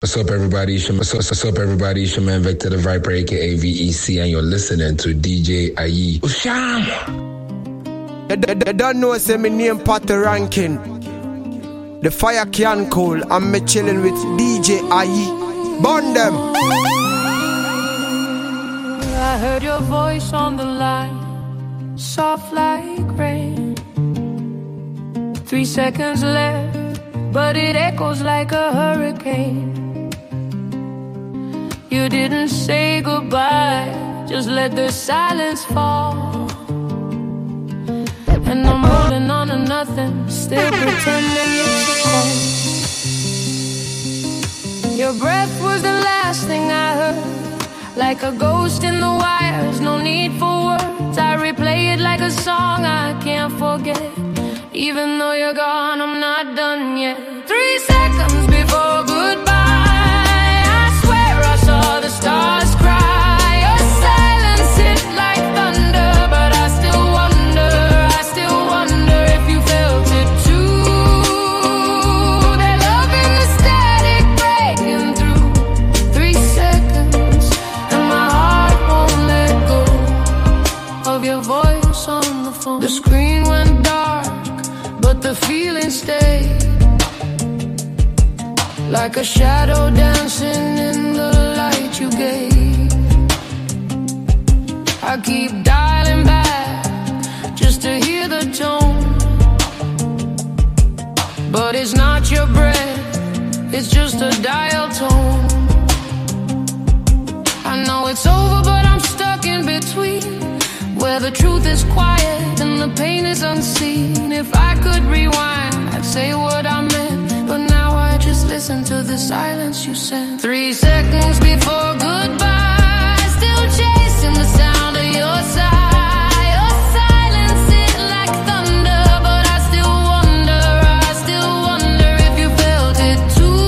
What's up, everybody? What's up, everybody? It's your man Vector the Viper, aka VEC, and you're listening to DJ Ayi. Usham! They don't know, say my name Pat the Ranking. The fire can cool, and me chilling with DJ Ayi. Burn them! I heard your voice on the line, soft like rain. 3 seconds left, but it echoes like a hurricane. You didn't say goodbye, just let the silence fall. And I'm holding on to nothing, still pretending it's home. Your breath was the last thing I heard, like a ghost in the wires, no need for words. I replay it like a song I can't forget. Even though you're gone, I'm not done yet. 3 seconds before goodbye, I swear I saw the stars cry. Your silence hit like thunder, but I still wonder if you felt it too. That love in the static breaking through. 3 seconds, and my heart won't let go of your voice on the phone. The screen went dark, but the feeling stayed, like a shadow dancing in the light you gave. I keep dialing back just to hear the tone, but it's not your breath, it's just a dial tone. I know it's over, but I'm stuck in between, where the truth is quiet and the pain is unseen. If I could rewind, I'd say what I meant, but now I just listen to the silence you sent. 3 seconds before goodbye, still chasing the sound of your sigh. Your silence hit like thunder, but I still wonder if you felt it too.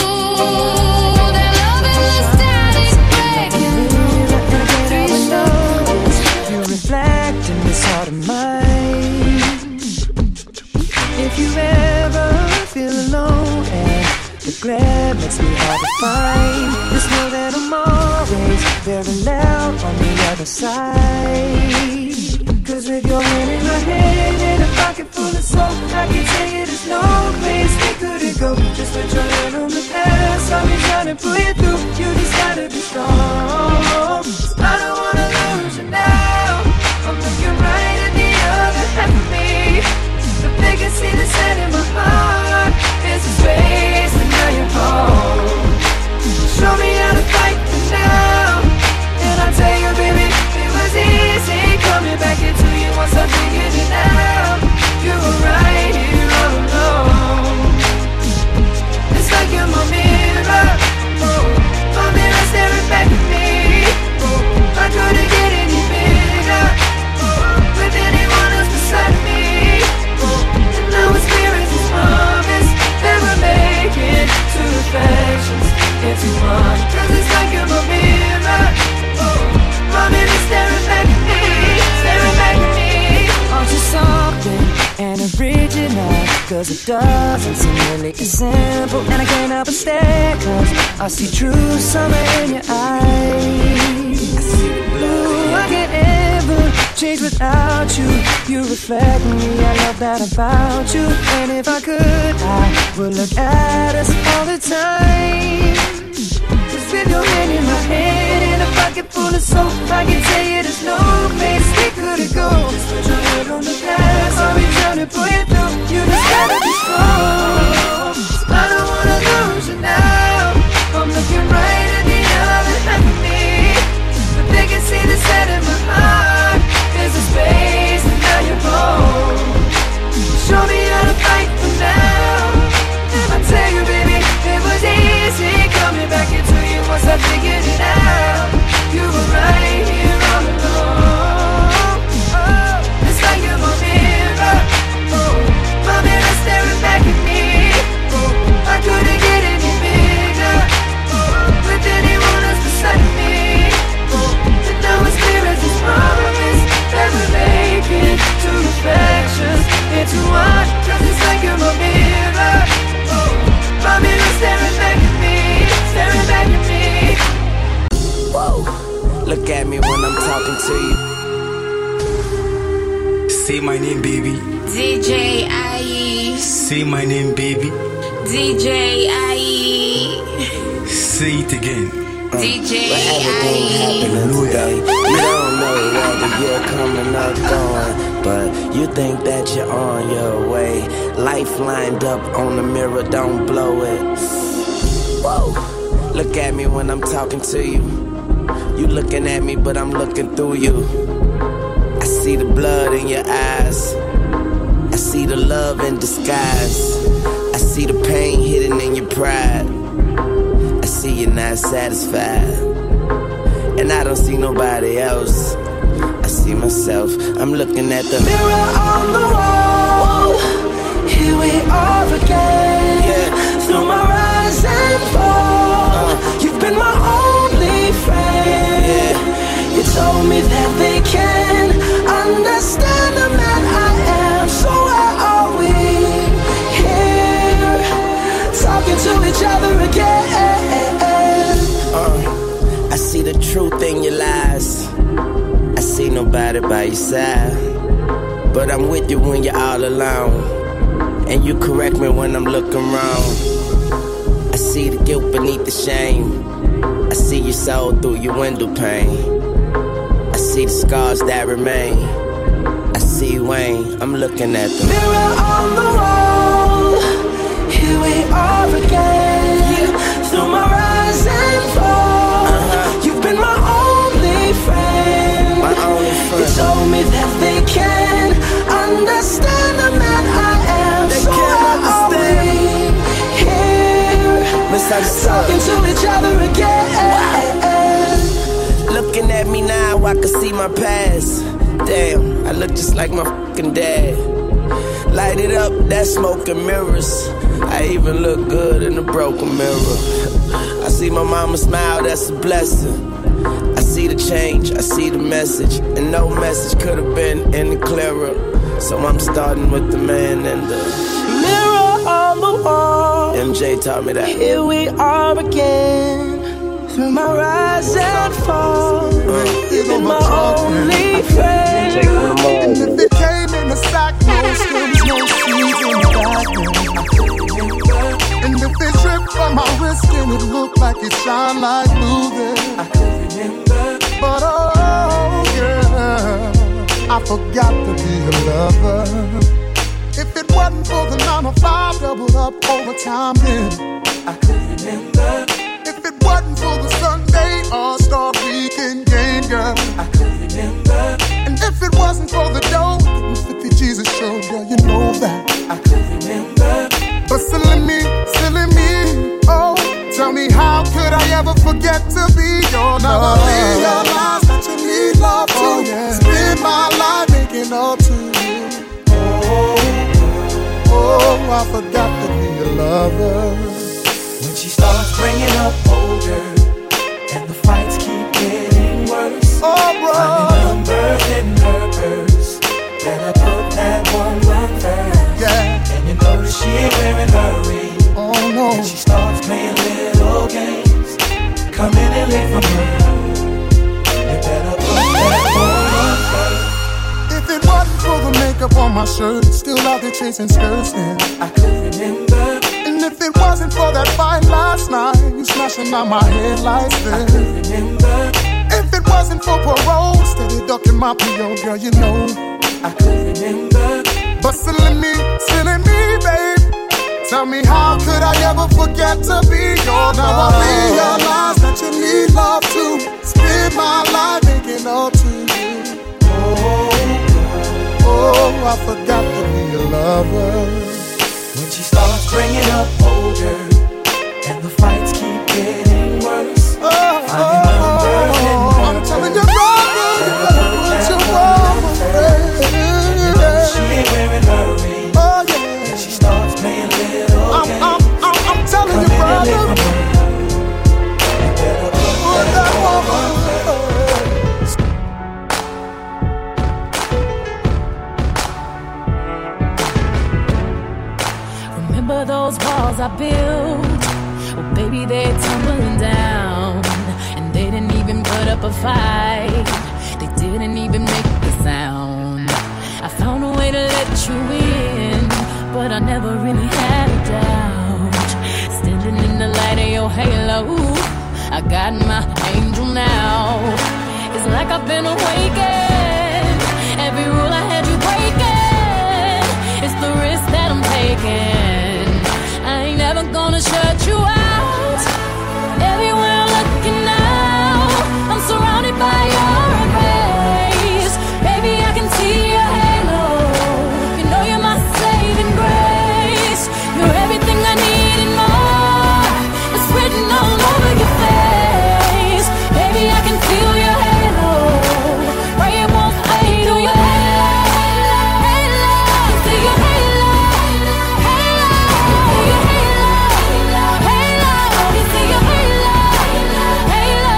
That love in the static breaking through. 3 seconds. You reflect in this heart of mine. If you ever feel alone and the glare makes me hard to find, just know that I'm always very loud on the other side. Cause with your hand in my hand and a pocket full of soul, I can tell you there's no place we couldn't go. Just put your hand on the past, I'll be trying to pull you through. You just gotta be strong, 'cause I don't wanna lose you now. I'm looking right at the other half of me. If they can see the sand in my heart, it's a space and now you're home. Show me how to fight for now, and I'll tell you, baby, it was easy coming back into you once I figured it out. You were right here all alone. It's like you're my mirror, oh, my mirror staring back at me. Oh, I couldn't get any bigger, oh, with anyone else beside me. And now it's clear as this promise that we're making two reflections into one. 'Cause it's like you're my mirror, oh, my mirror staring back at me, staring back at me. Aren't you something and original? 'Cause it doesn't seem really as simple, and I can't help but stare, 'cause I see true summer in your eyes. I see the blue, I can't ever change without you. You reflect me, I love that about you. And if I could, I would look at us all the time. 'Cause with your hand in my hand and a pocket full of soap, I can tell you there's no place we couldn't go. Just put your head on the past, I'll be trying to pull you through. You just gotta be strong, 'cause I don't wanna lose you now. I'm looking right at the other half of me, but they can see the sand in my heart. There's a space and now you're home. Show me how to fight for now, and I tell you, baby, it was easy coming back into you once I figured it out. You were right here all alone. Oh, it's like you're my mirror, oh, Say my name, baby. DJ IE. Say my name, baby. DJ IE. Say it again. DJ everything happening today. You don't know whether you're coming or going, but you think that you're on your way. Life lined up on the mirror, don't blow it. Whoa, look at me when I'm talking to you. You looking at me, but I'm looking through you. I see the blood in your eyes. I see the love in disguise. I see the pain hidden in your pride. I see you're not satisfied. And I don't see nobody else. I see myself. I'm looking at the mirror on the wall. Here we are again. Yeah. Through my rise and fall. You've been my only friend. Yeah. You told me that they can understand the man I am. So where are we? Here, talking to each other again. I see the truth in your lies. I see nobody by your side, but I'm with you when you're all alone, and you correct me when I'm looking wrong. I see the guilt beneath the shame. I see your soul through your window pane. I see the scars that remain. I see Wayne, I'm looking at the mirror on the wall. Here we are again. Through my rise and fall. You've been my only friend. My only friend. You told me that they can understand the man I am. They so can't understand. Here, talking to each other again. Looking at me now, I can see my past. Damn, I look just like my fucking dad. Light it up, that smoke and mirrors. I even look good in a broken mirror. I see my mama smile, that's a blessing. I see the change, I see the message, and no message could have been any clearer. So I'm starting with the man and the mirror on the wall. MJ taught me that. Here we are again. Through my rise and fall, you've been my only friend. And if it came in a sack, no stems, no seeds in the back. And if it dripped from my wrist, then it looked like it shined like blue then. I could remember. But oh yeah, I forgot to be a lover. If it wasn't for the 9 to 5 doubled up overtime then I could remember. If it wasn't for the Sunday All-Star Weekend game, girl, I could remember. And if it wasn't for the dough, the 50 Jesus show, girl, you know that I could remember. But silly me, oh, tell me how could I ever forget to be your love? Now I realize that you need love too. Oh, yeah. Spend my life making up to you. Oh, I forgot to be a lover. When she starts bringing up older and the fights keep getting worse, finding numbers in her purse, better put that one first. Yeah. And you notice she ain't wearing her ring. Oh no. And she starts playing little games, coming in late from her. You better put that one first. If it wasn't for the makeup on my shirt, still out there chasing skirts then I could remember. And if it wasn't for that fight last night, you smashing out my headlights then I could remember. If it wasn't for parole, steady ducking my P.O., girl, you know I could remember. But silly me, babe, tell me how could I ever forget to be your love? Now I realize that you need love too. Spend my life making up to you. Oh, I forgot to be a lover. When she starts bringing up older and the fights keep getting worse, finding numbers in her I'm telling you, brother, you better put your arm away. She ain't wearing her ring. Oh yeah. And she starts playing little games. I'm telling you, brother, you better put that woman first. Remember those walls I built? Well, baby, they're tumbling down. And they didn't even put up a fight. They didn't even make a sound. I found a way to let you in, but I never really had a doubt. Standing in the light of your halo, I got my angel now. It's like I've been awakened. Every rule I had you breaking, it's the risk that I'm taking. I ain't never gonna shut you out. Everywhere I'm looking now, I'm surrounded by your embrace. Baby, I can see your halo. You know you're my saving grace. You're everything I need and more. It's written all over your face. Baby, I can feel your halo. Pray it won't fade. Do your halo, halo. See your halo, halo. See your halo, halo. You see your halo, halo.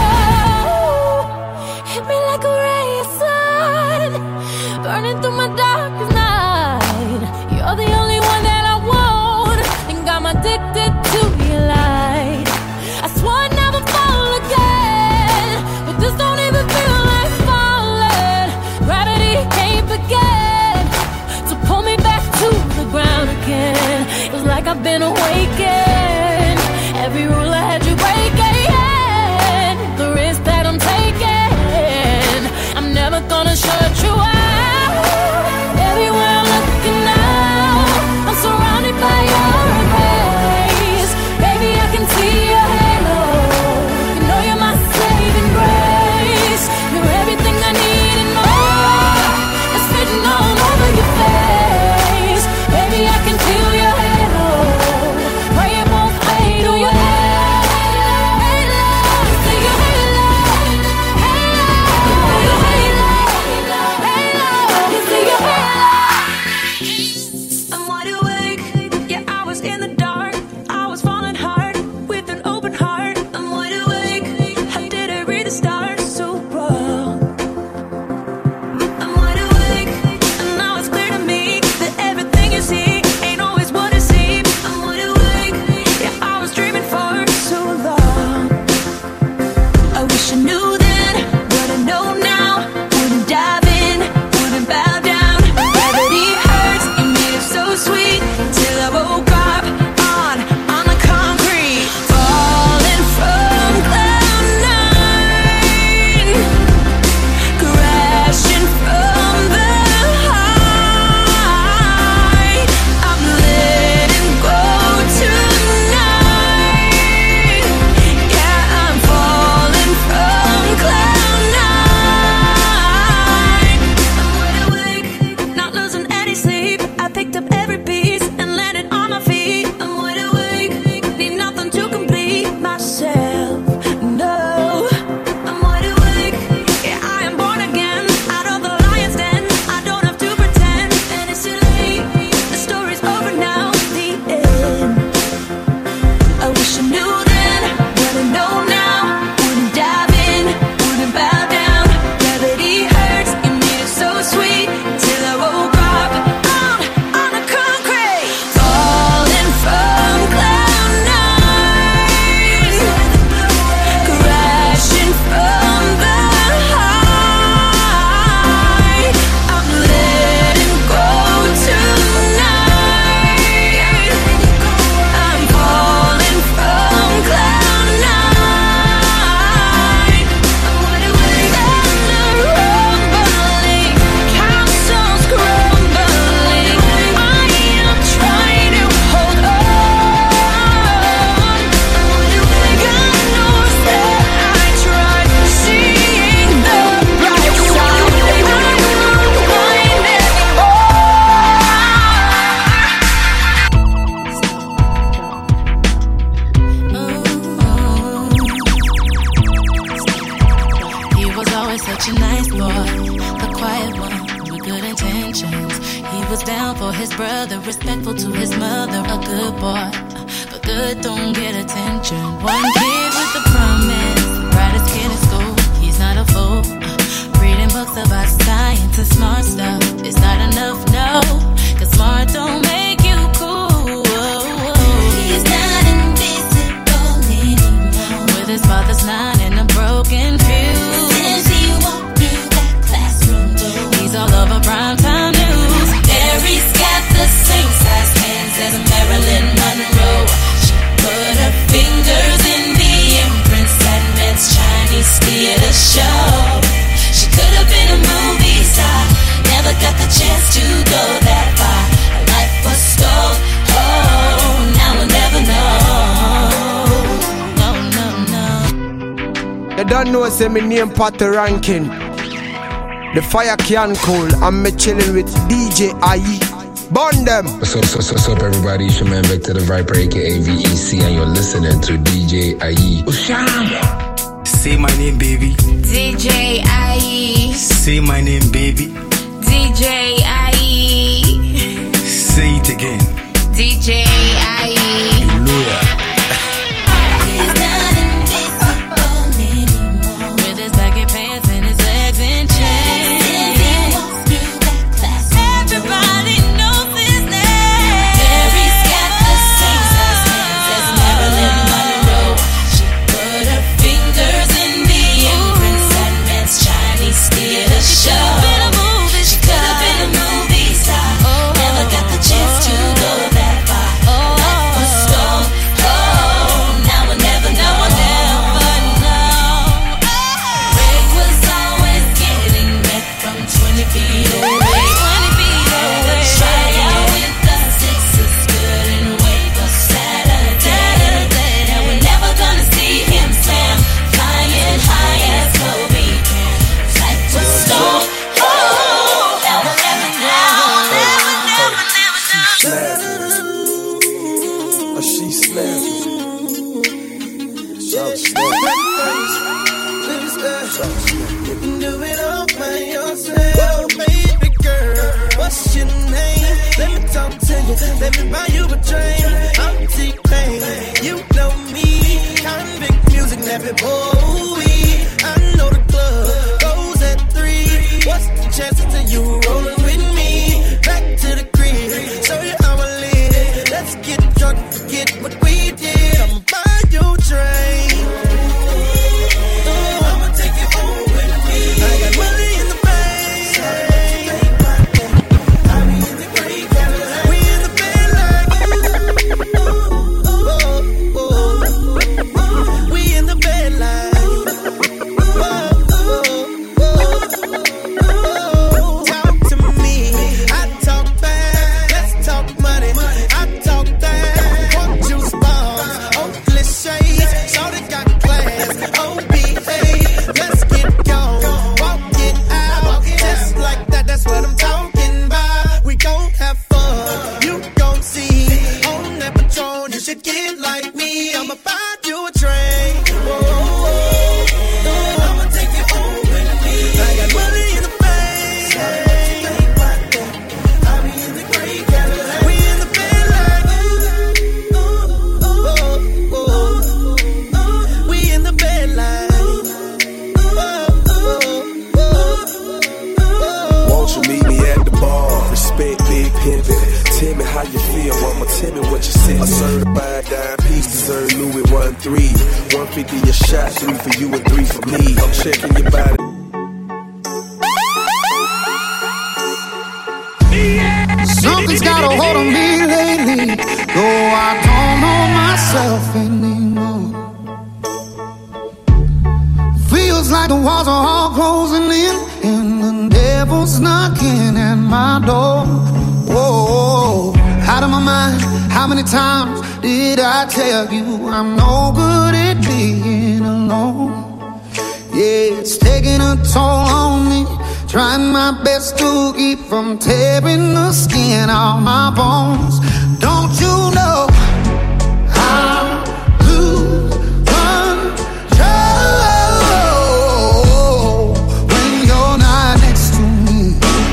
Hit me like a ray of sun, burning through my darkest night. You're the only one that I want, think I'm addicted to your light. I swore I'd never fall again, but this don't even feel like falling. Gravity can't begin to pull me back to the ground again. It's like I've been awakened. Every rule I had you breaking, the risk that I'm taking, I'm never gonna shut you out. Everywhere I'm looking now, I'm surrounded by your embrace. Baby, I can see your halo. You know you're my saving grace. You're everything I need and more. It's written all over your face. Baby, I can feel your halo. Pray it won't fade. Do your halo, halo. See your halo, halo. See your halo, halo. You see your halo. I'm wide awake. Yeah, I was in the dark. I was falling hard with an open heart. I'm wide awake. I didn't read the stars so wrong. I'm wide awake, and now it's clear to me that everything you see ain't always what it seems. I'm wide awake. Yeah, I was dreaming for so long. I wish I knew then what I know now. Wouldn't dive in, wouldn't bow down. Gravity hurts, it made it so sweet till I woke up on the concrete, falling from cloud nine, crashing from the high. I'm letting go tonight. Yeah, I'm falling from cloud nine. I'm wide awake, not losing any sleep. I picked up every piece and landed on my feet. I'm wide awake, need nothing to complete myself. No, I'm wide awake. Yeah, I am born again, out of the lion's den. I don't have to pretend, and it's too late. The story's over now, the end. I wish I knew then what I know now. Wouldn't dive in, wouldn't bow down. Gravity hurts, it made it so sweet till I woke up on the concrete, falling from cloud nine, crashing from the high. I'm letting go tonight. I'm falling from cloud nine. I'm wide awake and rumbling, castles crumbling. I am trying to hold on. I'm wide awake, God knows that I tried seeing the bright side. I won't mind He was always such a nice boy, the quiet one with good intentions. He was down for his brother, respectful to his mother, a good boy, but good don't get attention. One kid with a promise, brightest kid in school. He's not a fool, reading books about science and smart stuff. It's not enough, no, 'cause smart don't make you cool. He's not invisible anymore, with his father's line and a broken fuse. Since he walked through that classroom door, he's all over primetime news. chance to go that far. A life was stole. Oh, now we'll never know. No. You don't know, say me name Patty Rankin. The fire can cool. I'm me chilling with DJ IE. Burn them. What's up, everybody? It's your man Vector the Viper, aka VEC, and you're listening to DJ IE. Say my name, baby. DJ IE. Say my name, baby. DJ IE. Say it again. DJ IE. Hallelujah. He's not invisible anymore. With his baggy pants and his legs in chains. Everybody knows his name. Mary's got the same size hands as Marilyn Monroe. She put her fingers in the imprints that man's Chinese theater show. She could have been a movie star. Never got the chance to go that far. Life was stole. Oh, now we'll never know. Ray was always getting back from 20 feet away. Try out with the sixes, couldn't wait for Saturday. And we're never gonna see him slam, flying high as Kobe can. Life was stole. Oh, now we'll never know. She slapped. Do it all by yourself, baby girl. What's your name? Let me talk to you. Let me buy you a drink. I'm T-Pain. You know me. Convict music, nappy boy. I know the club goes at 3. What's the chances of you rolling with me? Back to the crib, show you how I live. Let's get drunk, forget what we did. I'ma buy you a drink. I'ma take you home with me. I got money in the bank. I be in the green Cadillac. We in the bed like we in the bed like talk to me. I talk back. Let's talk money. I talk that. Want juice bombs, Oakley shades. Shorty got class. OBA. Let's get gone. Walk it out. Just like that. That's what I'm talking about. We gon' have fun. You gon' see. On that Patron, you should get like me. I'ma buy you a drink. I'ma take you home with me. I got money in the bank. I be in the green Cadillac. We in the bed like we in the bed like Won't you meet me at the bar? Respect big pimpin'. Tell me how you feel, mama. Tell me what you see. A certified dime piece deserve Louis 1-3. 150 a shot, 3 for you and 3 for me. I'm checking your body. Something's got a hold on me lately, though I don't know myself anymore. Feels like the walls are all closing in, and the devil's knocking at my door. Whoa, out of my mind, how many times did I tell you I'm no good at being alone? Yeah, it's taking a toll on me, trying my best to keep from tearing the skin off my bones. Don't you know I lose control when you're not next to me?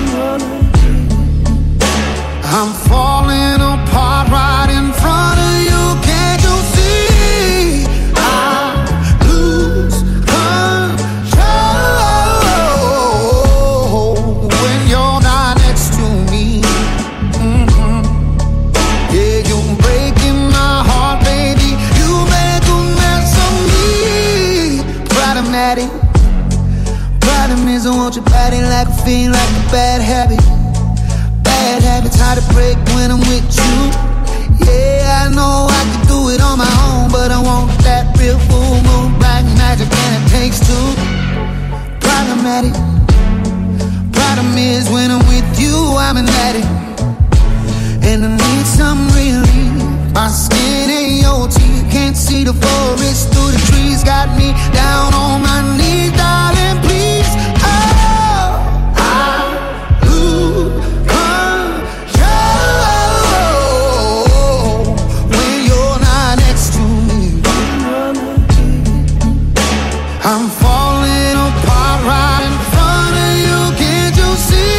I'm falling apart right in front of you. Can't you see? I lose control when you're not next to me. Yeah, you're breaking my heart, baby. You make a mess of me. Problematic. Problem is I want your body like a fiend, like a bad habit. Bad habits hard to break when I'm with you. Yeah, I know I can do it on my own, but I want that real full moon, black magic, and it takes two. Problematic. Problem is when I'm with you, I climbing at it, and I need some relief. My skin ain't your teeth, can't see the forest through the trees. Got me down on my knees, darling, please. Oh, I lose control when you're not next to me. I'm falling apart right in front of you, can't you see?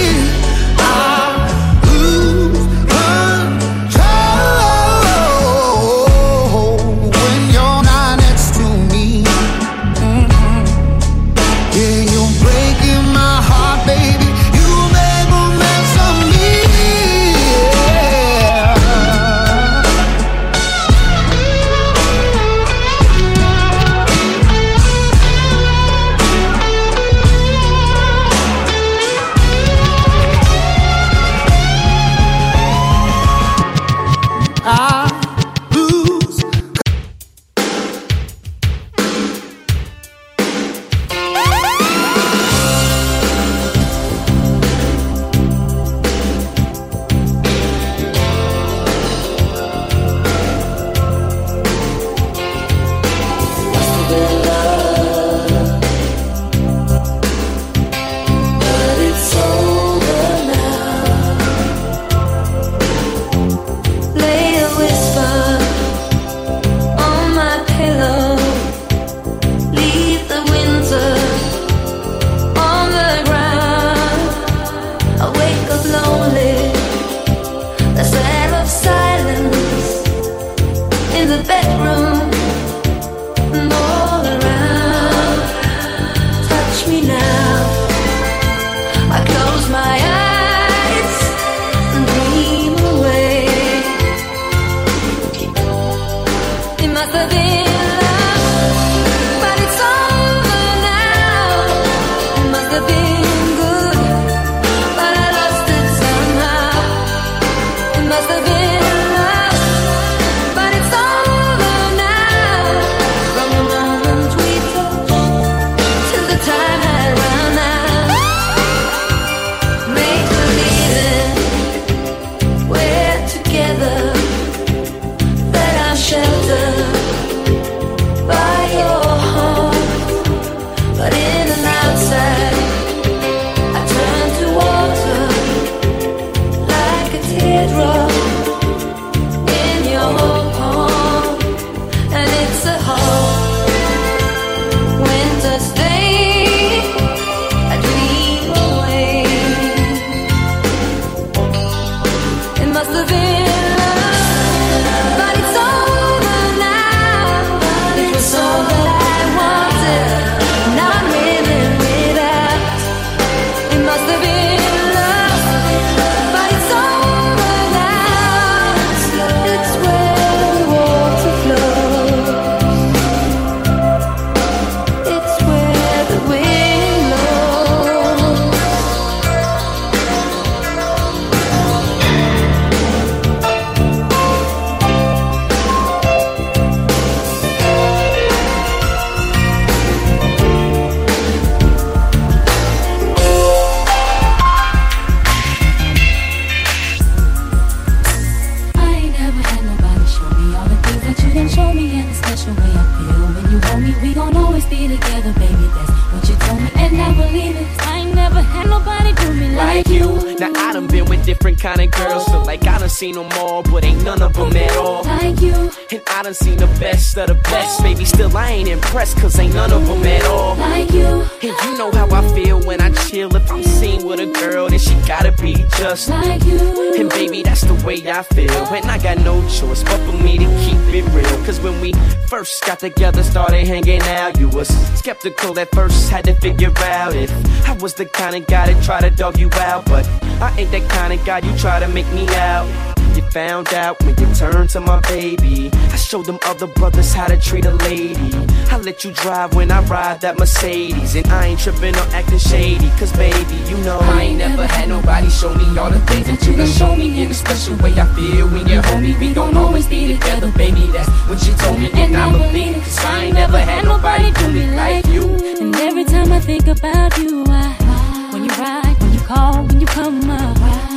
Seen them all, but ain't none of them at all like you. And I done seen the best of the best, baby. Still I ain't impressed, cause ain't none of them at all like you. And you know how I feel when I chill. If I'm seen with a girl, then she gotta be just like you. And baby, that's the way I feel. And I got no choice but for me to keep it real. Cause when we first got together, started hanging out, you was skeptical at first, had to figure out if I was the kind of guy that try to dog you out. But I ain't that kind of guy you try to make me out. You found out when you turned to my baby. I showed them other brothers how to treat a lady. I let you drive when I ride that Mercedes. And I ain't tripping or acting shady, cause baby, you know I ain't never had nobody show me all the things that you done show me. In a special way I feel when you hold me. We gon' always be together, baby, that's what you told me. And I believe it, cause I ain't never had nobody do me like you. And every time I think about you, when you ride, when you call, when you come up,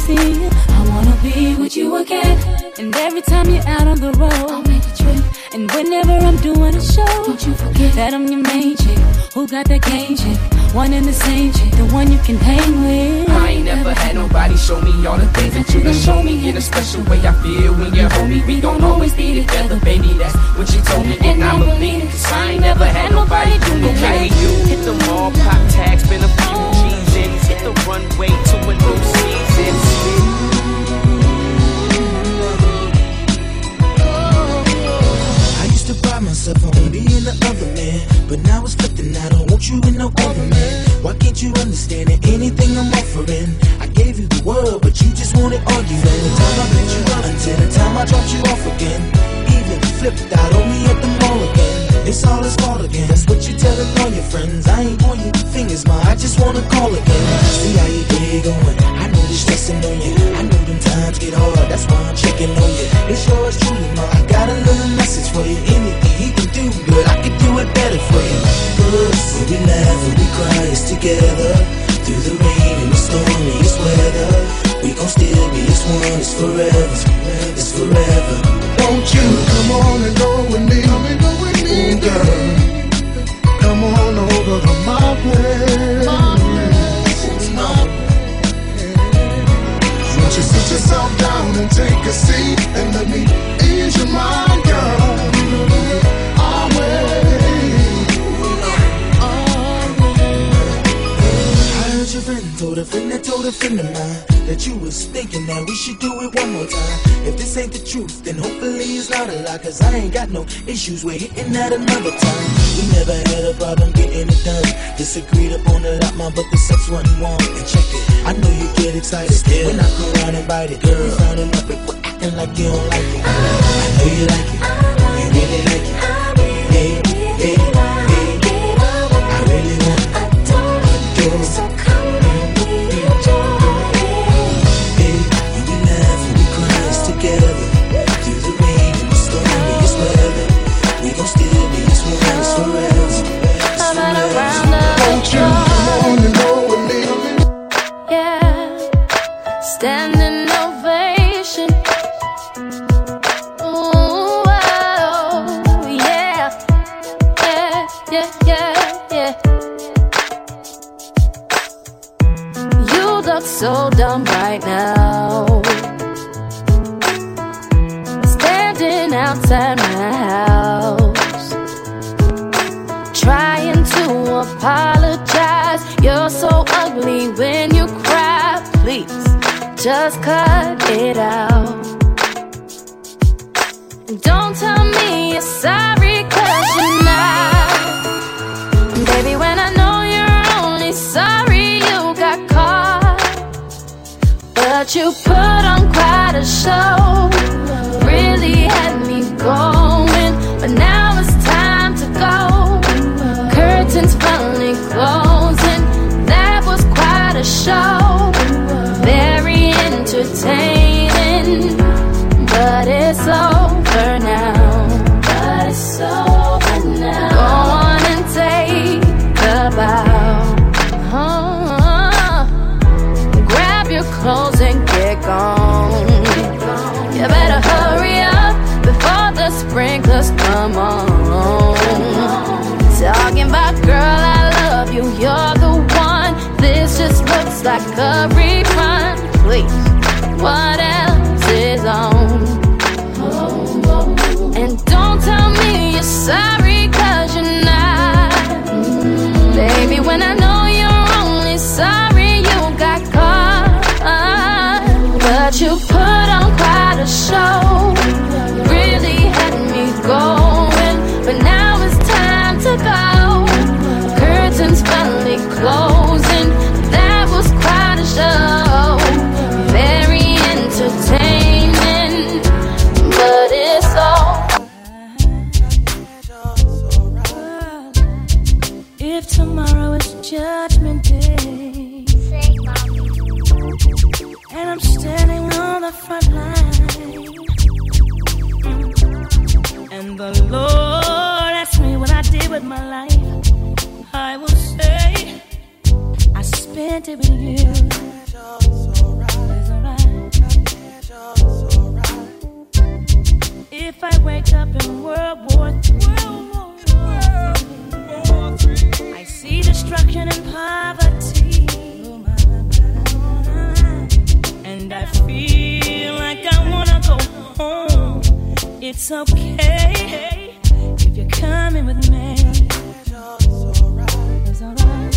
see you. I wanna be with you again. And every time you're out on the road, I'll make a trip. And whenever I'm doing a show, don't you forget that I'm your main chick. Who got that game chick? One and the same chick, the one you can hang with. I ain't never had nobody show me all the things that you done show me. In a special way I feel when you hold me. We don't always be together, baby, that's what you told me. And I believe it, cause I ain't never had nobody do me like you. Hit the mall, pop tags, spend a few G's in. Hit the runway to a new season. Pride myself on being the other man, but now it's flipping. I don't want you in no other man. Why can't you understand that anything I'm offering? I gave you the world, but you just wanted arguing. From the time I picked you up until the time I dropped you off again. Even flipped out on me at the mall again. It's all his fault again. That's what you telling all your friends. I ain't on your fingers, ma. I just wanna call again. See how your day going. I know the stressing on you. I know them times get hard. That's why I'm checking on you. It's yours truly, ma. I got a little message for you. Anything he can do good, I can do it better for you. Good, when we laugh and we cry, it's together. Through the rain and the stormiest weather, we gon' still be as one. It's forever, it's forever. Won't you come on and go with me? Ooh, girl, come on over to my place. Won't you sit yourself down and take a seat and let me ease your mind, girl? I'll wait. I heard your friend told a friend that told a friend of mine that you was thinking that we should do it one more time. If this ain't the truth, then hopefully it's not a lie, cause I ain't got no issues with hitting that another time. We never had a problem getting it done. Disagreed upon a lot, ma, but the sex wasn't warm. And check it, I know you get excited still when I come around and bite it. Girl, you frowning up and acting like you don't like it. I know you like it, you really like it. Hey, hey, hey, I really want it. Adore it. So come and we enjoy it. Hey, when we laugh and we cry, it's together. Through the rain and the stormiest weather, we gon' still be as one. It's forever, it's forever. Won't you come on and go with me? Yeah, standing ovation. Ooh, oh, yeah, yeah, yeah, yeah, yeah. You look so dumb right now, standing outside my house, trying to apologize. You're so ugly when you cry. Please, just cut it out. And don't tell me you're sorry, cause you're not. Baby, when I know you're only sorry you got caught. But you put on quite a show, really had me going. But now it's time to go. Curtains finally closing. That was quite a show, very entertaining. But it's over now. But it's over now. Go on and take a bow. Grab your clothes and get gone. You better hurry up before the sprinklers come on. Talking about girl, I love you, you're the one. This just looks like a rerun. Please, what else is on? And don't tell me you're sorry, cause you're not. Baby, when I know you're only sorry you got caught. But you put on quite a show, really had me going. But now it's time to go. Curtains finally closing. That was quite a show, very entertaining. But it's all. If tomorrow is Judgment Day, and I'm standing on the front line, and the Lord asked me what I did with my life, I will say I spent it with you. It's alright. wrapped up in World War III. I see destruction and poverty, and I feel like I wanna go home. It's okay if you're coming with me. It's alright. It's alright.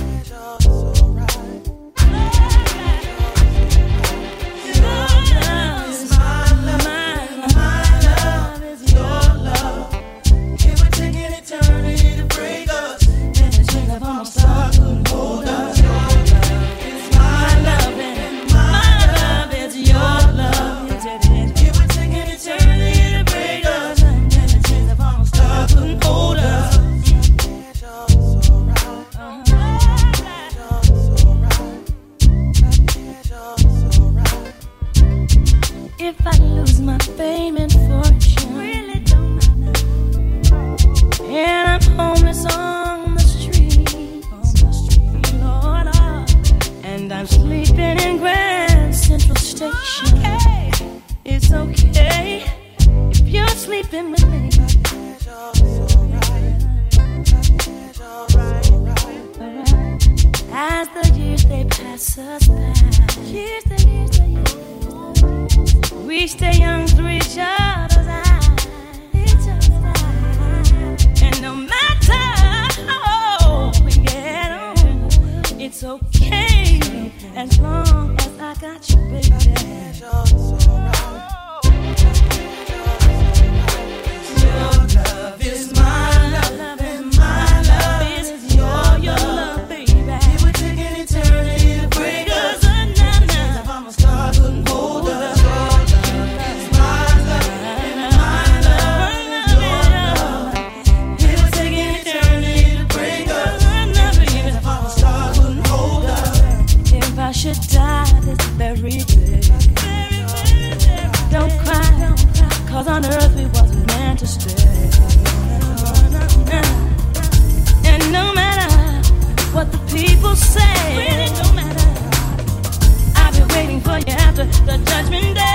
If I lose my fame and fortune, really don't matter. And I'm homeless on the street, Lord, and I'm sleeping in Grand Central Station. It's okay if you're sleeping with me. As the years they pass us by, we stay young through each other's eyes. And no matter how we get on, it's okay as long as I got you, baby. Your love is my love, and my love is your love, baby. It would take an eternity to break us. If I'm a star, couldn't hold us. I should die this very day. Don't cry, cause on earth we wasn't meant to stay. And no matter what the people say, really don't matter, I'll be waiting for you after the judgment day.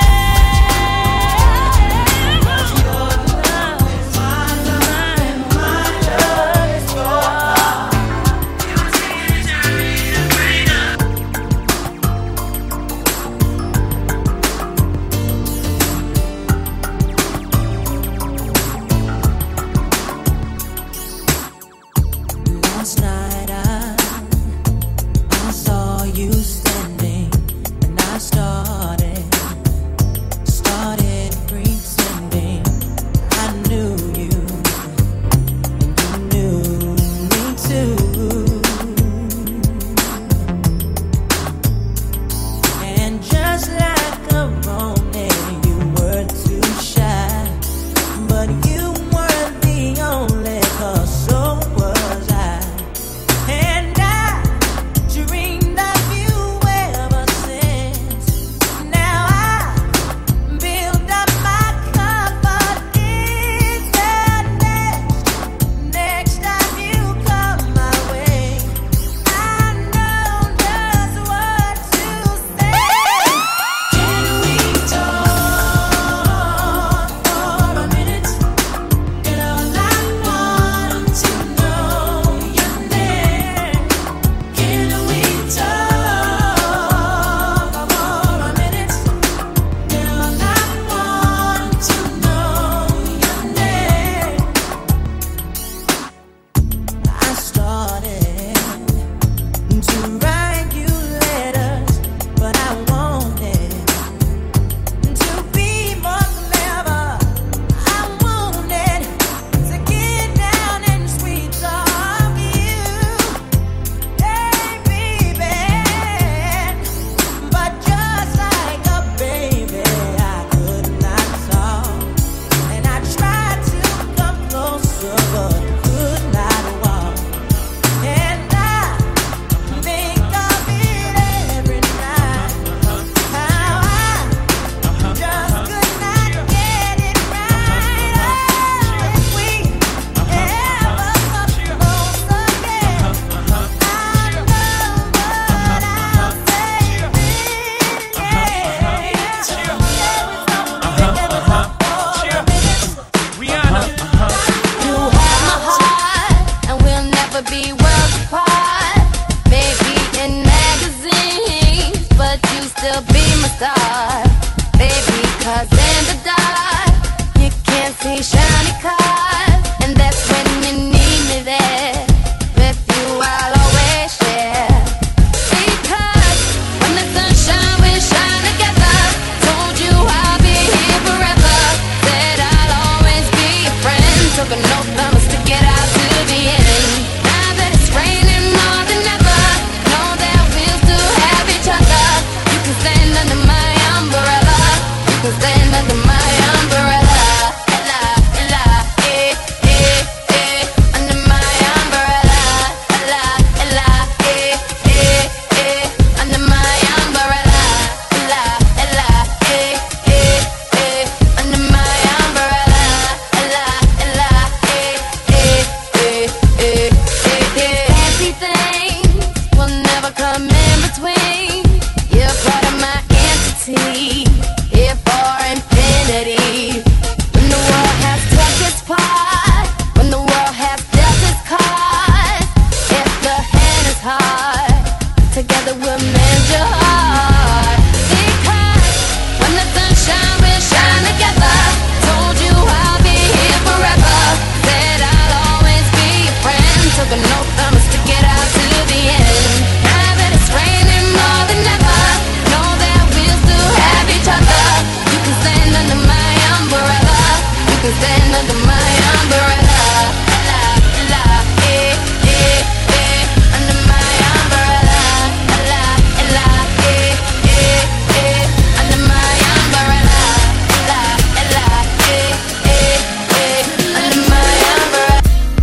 shiny, shiny car. And that's when you need me there. With you I'll always share. Because when the sunshine we shine together. Told you I'll be here forever. Said I'll always be your friend. Took an oath I must stick it out to the end. Now that it's raining more than ever, know that we'll still have each other. You can stand under my umbrella. You can stand under my umbrella. Ella, ella, eh, eh, eh. Under my umbrella. Ella, ella, eh, eh, eh. Under my umbrella. Ella, ella, eh, eh, eh. Under my umbrella. Ella, ella, eh, eh, eh, eh, eh. Fancy things will never come in between. You're part of my entity, here for infinity. When the world has took its part, when the world has dealt its cards, if the hand is hard, together we'll mend your heart. Because when the sunshine will shine together, told you I'll be here forever. Said I'll always be your friend. Took an oath I must stick it out to the end. Now that it's raining more than ever, know that we'll still have each other. You can stand under my umbrella. You can stand under my umbrella. Ella, ella, eh, eh, eh. Under my umbrella. Ella, ella, eh, eh, eh. Under my umbrella. Ella, ella, eh, eh, eh. Under my umbrella.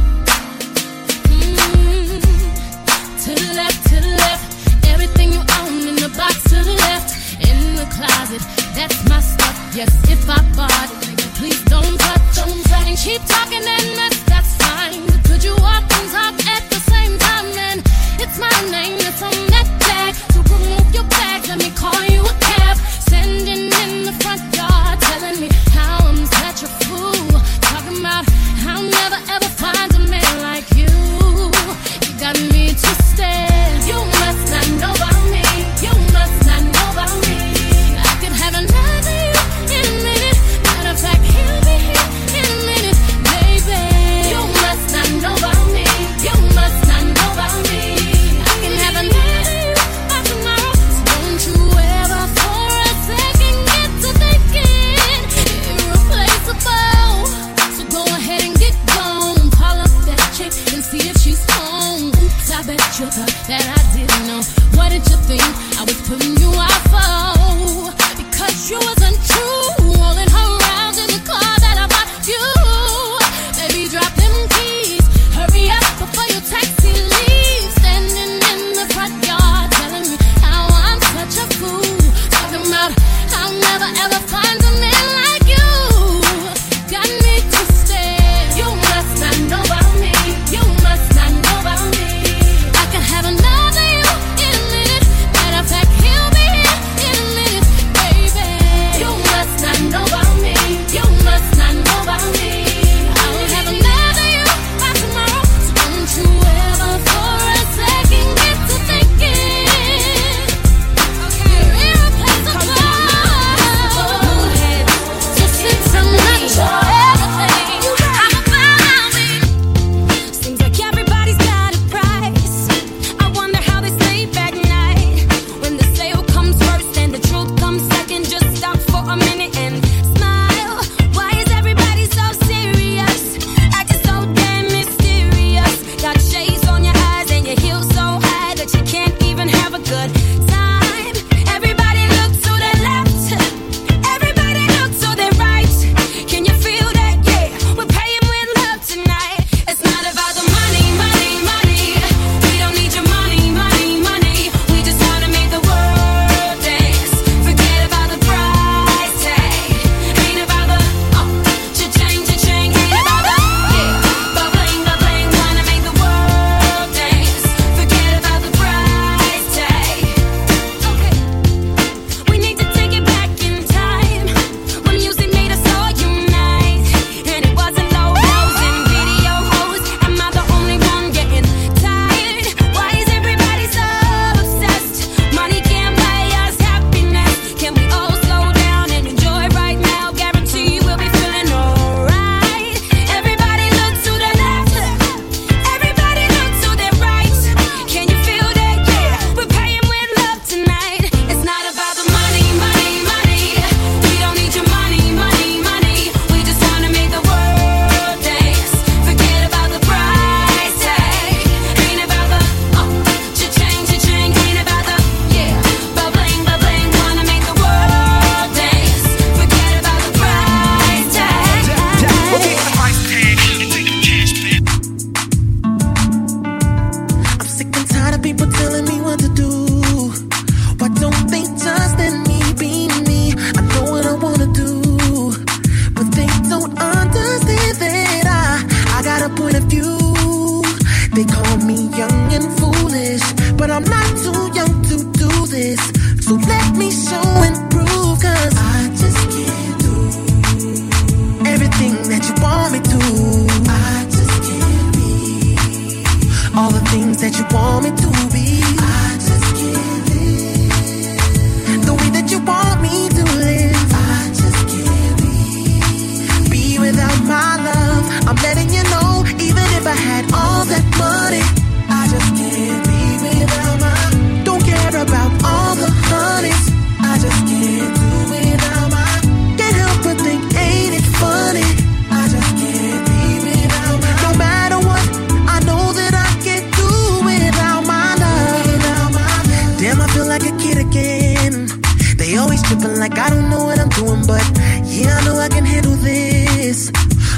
To the left, everything you own in the box to the left, in the closet, that's my stuff. Yes, if I bought it, please don't touch. And keep talking and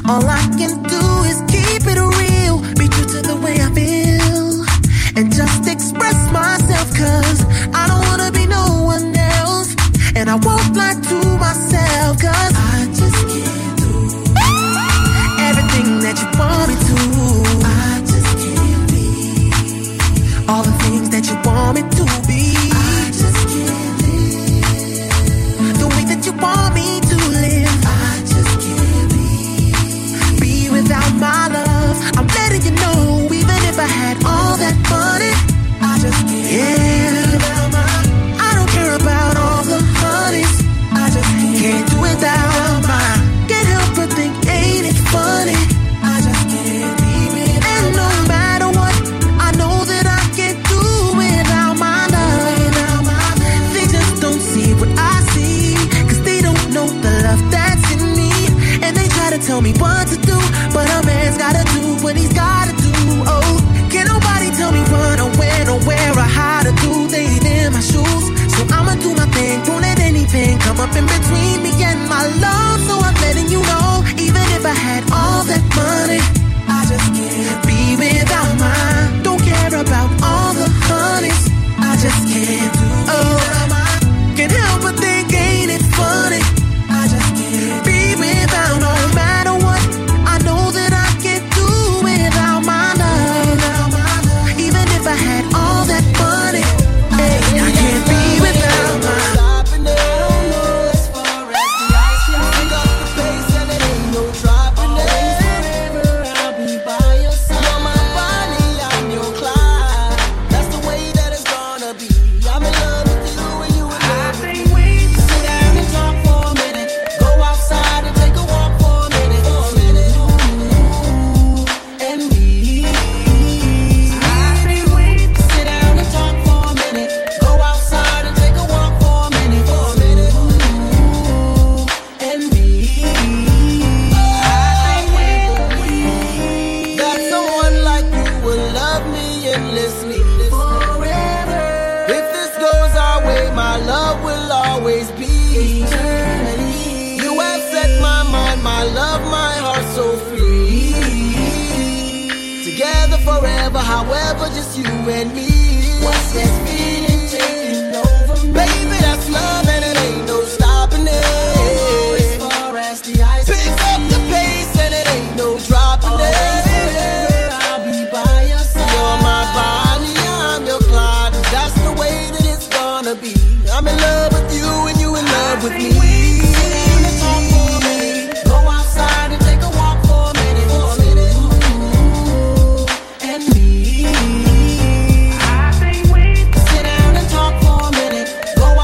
All I can do is keep it real, be true to the way I feel, and just express myself, cause I don't wanna be no one else, and I won't lie to myself, cause I just can't do everything that you want me to. I just can't be all the things that you want me to be. I just can't live the way that you want me to live. I just can't be without my love. I'm letting you know, even if I had all that money, I just can't. Yeah, I don't care about all the honeys. I just can't do without mine. Can't help but think, ain't it funny? I just can't be with. And no matter what, I know that I can't do without my love. They just don't see what I see, cause they don't know the love that's in me. And they try to tell me what to do, but a man's gotta do what he's gotta do. Oh, can't nobody tell me what or when or where or how to do. They ain't in my shoes, so I'ma do my thing. Don't let anything come up in between me and my love. So I'm letting you know, even if I had all that money, I just can't be without mine. Don't care about all the honeys, I just can't do. Oh, can't help but think, ain't it funny? I just can't be without. No matter what, I know that I can't do without my love. Even if I had all that money, hey, I can't be without my. However, just you and me. What's this feeling taking over me? Baby, that's love and it ain't no stopping it. As far as the ice, pick up the pace and it ain't no dropping it. I'll be by your side. You're my Bonnie, I'm your Clyde. That's the way that it's gonna be. I'm in love with you and you in love with me. Go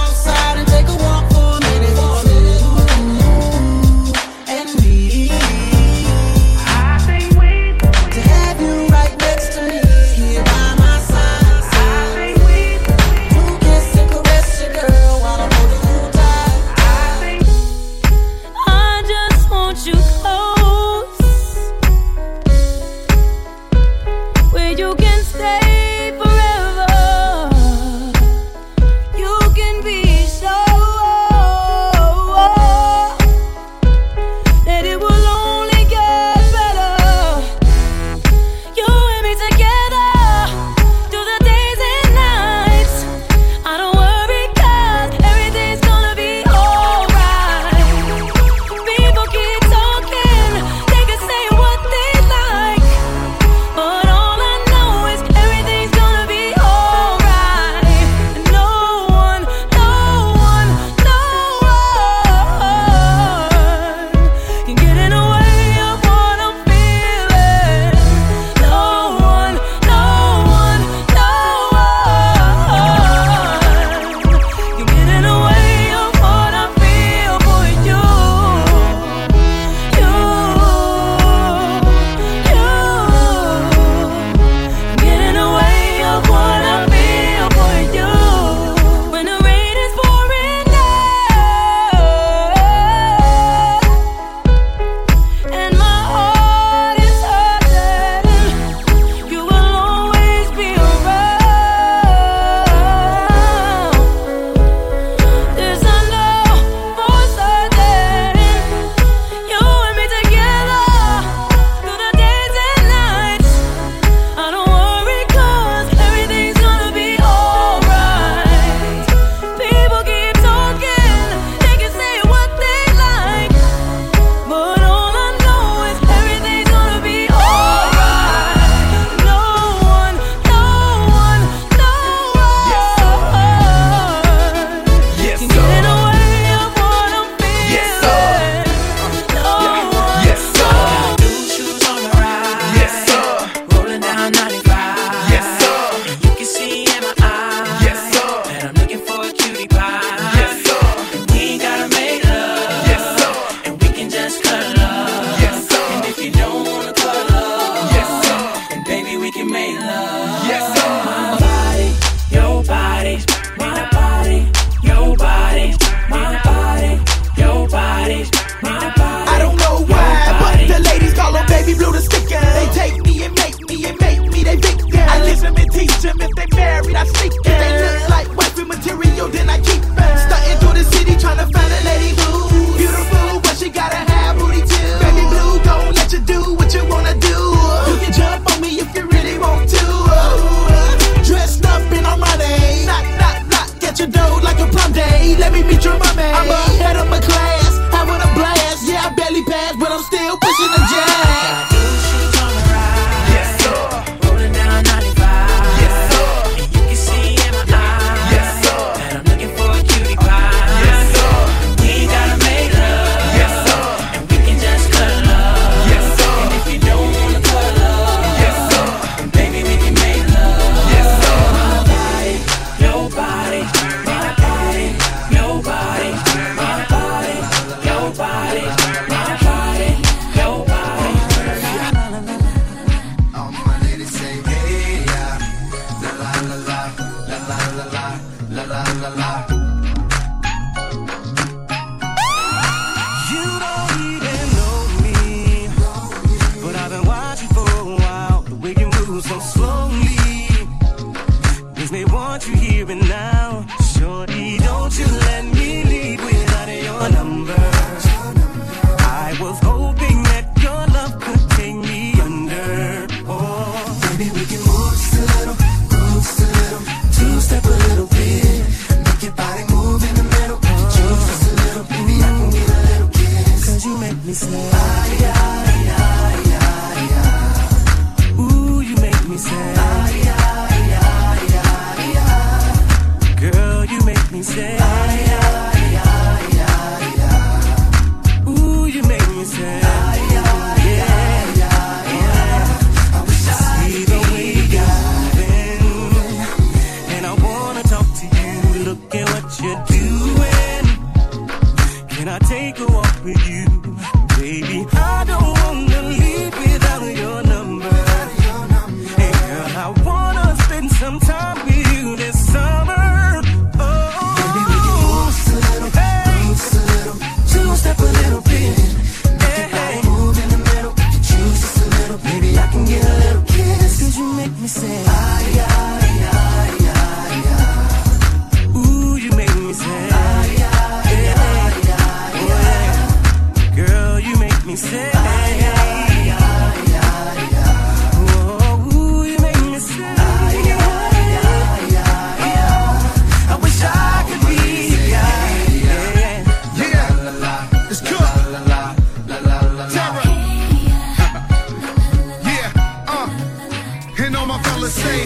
fellas say,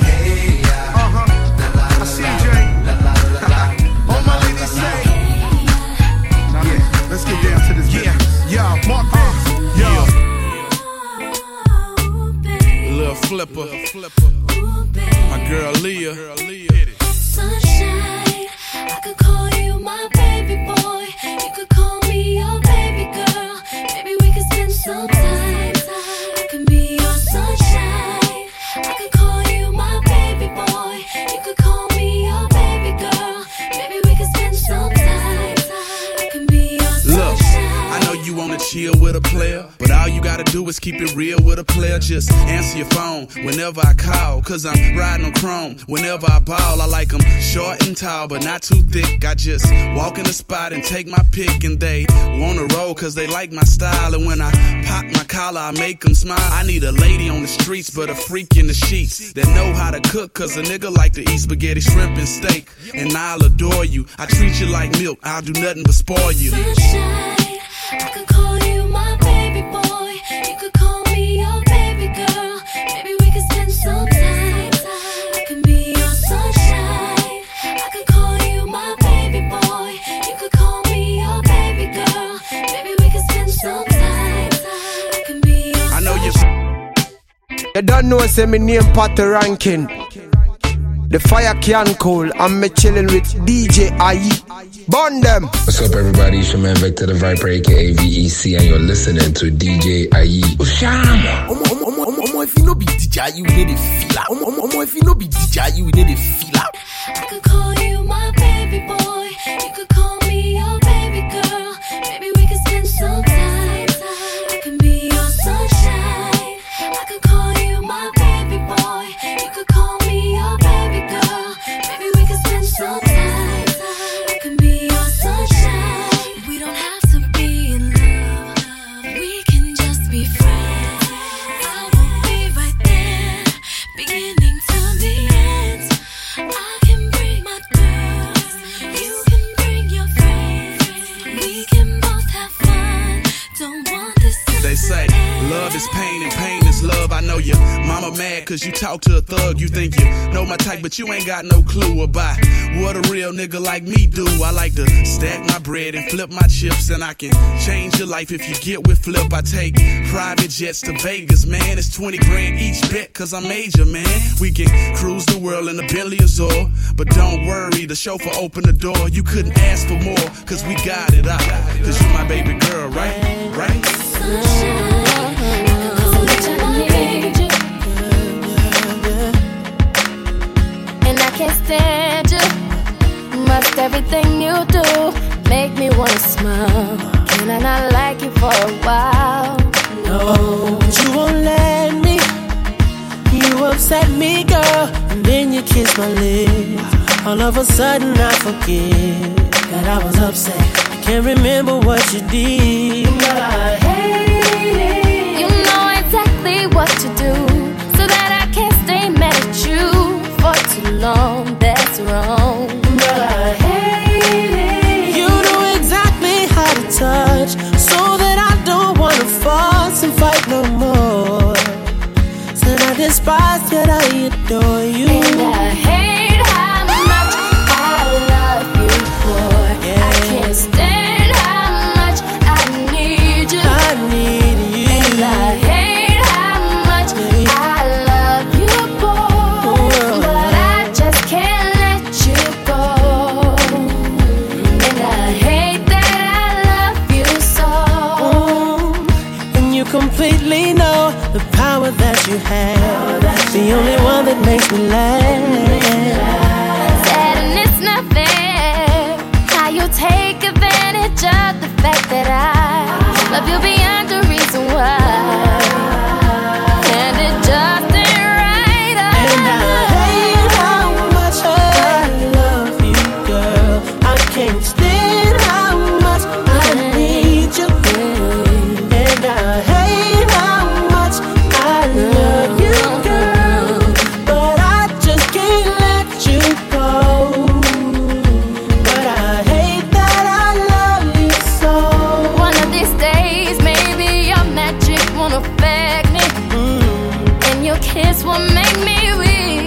I see Jay. All my ladies say, yeah, let's get down to this business. Yo, Mark Little flipper, my girl Leah. Sunshine, I could call you my baby boy. You could call me your baby girl. Maybe we could spend some time. I can be your sunshine. I could call you my baby boy. You could call me your baby girl. Maybe we could spend some time. I can be your sunshine. Look, I know you wanna chill with a player, but all you gotta do is keep it real with a player. Just answer your phone whenever I call, cause I'm riding on chrome. Whenever I ball, I like them short and tall, but not too thick. I just walk in the spot and take my pick, and they wanna roll cause they like my style. And when I pop my collar, I make them smile. I need a lady on the streets, but a freak in the sheets that know how to cook, cause a nigga like to eat spaghetti, shrimp, and steak. And I'll adore you. I treat you like milk, I'll do nothing but spoil you. Sunshine, I could call you my baby boy. You could call me your baby girl. Maybe we could spend some time. I can be your sunshine. I could call you my baby boy. You could call me your baby girl. Maybe we could spend some time. I can be your I know you don't know, say me name Potter Rankin. The fire can cool, and me chillin' with DJ IE. Burn them. What's up, everybody? It's your man Vector the Viper, aka VEC, and you're listening to DJ IE. Omo, if you no be DJ, you need a feel out. Omo, if you no be DJ, you need a feel out. I could call you my baby boy. You could call me your baby girl. Maybe we could spend some time. I can be your sunshine. I could call you my baby boy. You could call me your baby girl. Maybe we could spend some time. I can be your sunshine. We don't have to be in love. We can just be friends. I will be right there, beginning to the end. I can bring my girls, you can bring your friends. We can both have fun. Don't want this to They say love is pain and pain is love. I know your mama mad cause you talk to a thug. You think you know my type, but you ain't got no clue about what a real nigga like me do. I like to stack my bread and flip my chips, and I can change your life if you get with Flip. I take private jets to Vegas, man. It's 20 grand each bet cause I'm major, man. We can cruise the world in a Bentley Azure, but don't worry, the chauffeur opened the door. You couldn't ask for more cause we got it out. Cause you my baby girl, right? Right? And I can't stand you. Must everything you do make me wanna smile. Can I not like you for a while? No, but you won't let me. You upset me, girl, and then you kiss my lips. All of a sudden I forget that I was upset. I can't remember what you did. But I hate it. You know exactly what to do, so that I can't stay mad at you for too long. That's wrong. But I hate it. You know exactly how to touch, so that I don't wanna fuss and fight no more. Said I despise, yet I adore you. And I hate how much I love you, boy. Yeah. I can't stand how much I need you. I need you. And I hate how much I love you, boy. But I just can't let you go. And I hate that I love you so. And you completely know the power that you have. The only one that makes me laugh. Said and it's not fair how you take advantage of the fact that I love you beyond the reason why. And it just ain't right. And I hate how much I love you, girl. I can't stand how much I need you. And I hate how much I love you, girl. But I just can't let you go. But I hate that I love you so. One of these days, maybe your magic won't affect me, and your kiss will make me weak.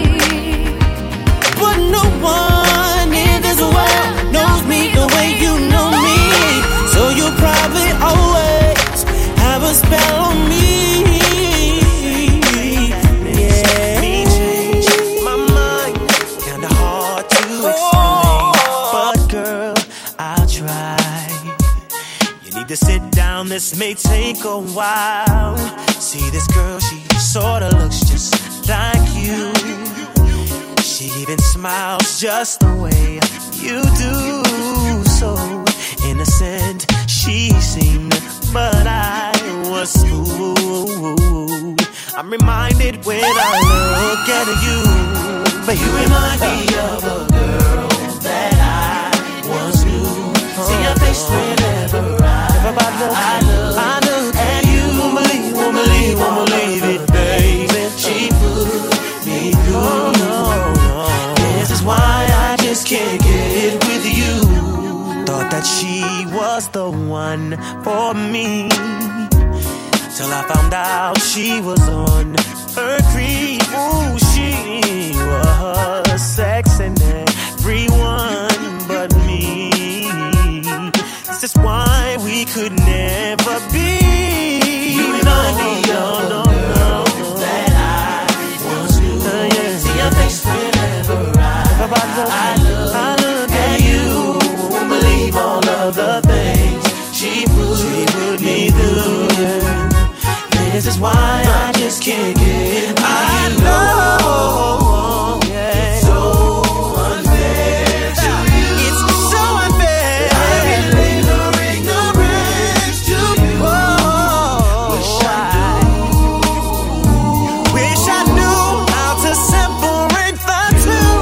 wow. See this girl, she sorta looks just like you. She even smiles just the way you do. So innocent she seemed, but I was fooled. I'm reminded when I look at you, but you remind me of a girl that I once knew. See your face whenever I look at you. Won't believe it, baby. She put me through. This is why I just can't get with you. Thought that she was the one for me, till I found out she was on her creep. Ooh, she was sexing everyone but me. This is why we could never be. You remind me of the girl that I once knew. See your face whenever I look at you. Won't believe all of the things she put me through. This is why I just can't get. I know it's so unfair to you. It's so unfair. I've been lingering ignorance to you. Wish I knew how to separate the two.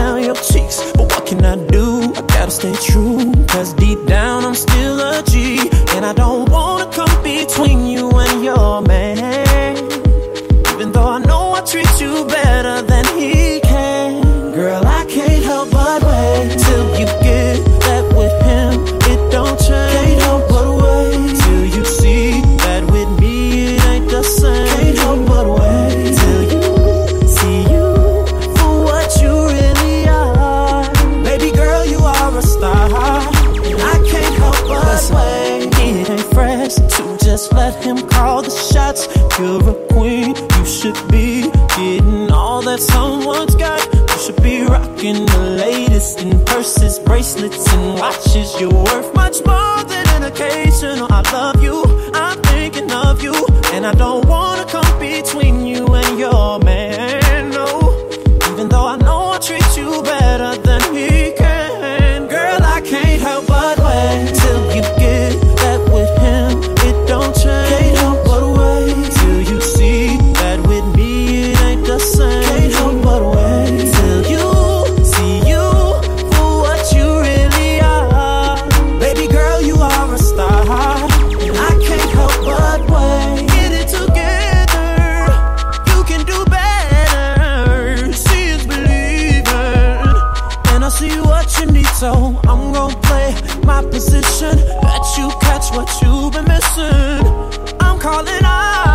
down your cheeks. But what can I do? I gotta stay true, cause deep down I'm still a G. And I don't wanna come between you and your man, even though I know I treat you better than he can. Girl, I can't help but wait till you get that with him. It don't change. Can't help but wait till you see that with me it ain't the same. Can't help but wait till you see you for what you really are. Baby girl, you are a star, and I can't help but wait. It ain't fresh to just let him call the shots. You're a queen, you should be getting all that someone's got. You should be rocking the latest in purses, bracelets, and watches. You're worth much more than an occasional I love you, I'm thinking of you, and I don't wanna come between you and your man, no. Even though I know I treat you better than he can. Girl, I can't help but wait till you get that with him. It don't change. Can't help but wait till you see that with me it ain't the same. Can't help but wait till you see you for what you really are. Baby girl, you are a star, and I can't help but wait. Get it together, you can do better. See is believing, and I see what you need, so I'm gonna play my position, let you catch what you've been missing. I'm calling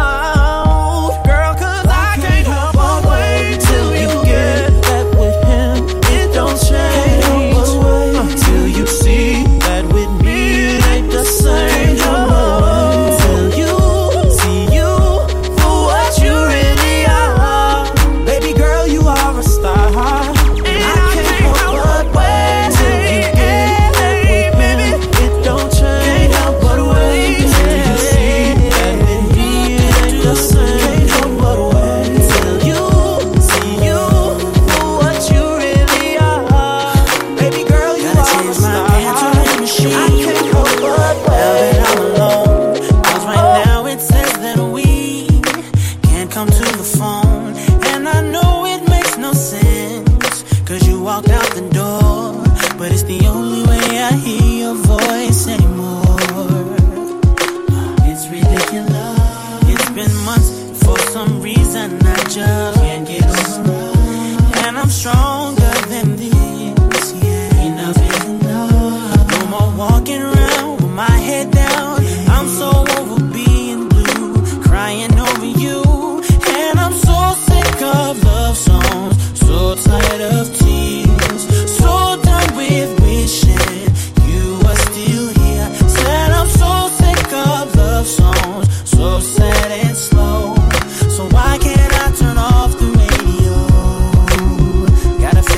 out, girl, cause I can't help but wait till you get that with him. It don't change. Can't help but wait till you see that with me it ain't the same. Can't help but wait till you see you for what you really are. Baby girl, you are a star, and I can't help but wait till you get that with me. It don't change. Can't help but wait till you see that with me it ain't the same. Can't help but wait till you see you for what you really are. Baby girl, you are a star. I can't help but wait. I'm alone, cause right now it says that we can't come to the phone, and I know it makes no sense, cause you walked out the door, but it's the only way I hear your voice anymore. It's ridiculous. It's been months, for some reason I just can't get over. And I'm stronger than this, yeah. Enough is enough. No more walking around with my head down. I'm so over being blue, crying over you. And I'm so sick of love songs, so tired of tears, so done with wishing you were still here. Said I'm so sick of love songs, so sad and slow. So why can't I turn off the radio? Gotta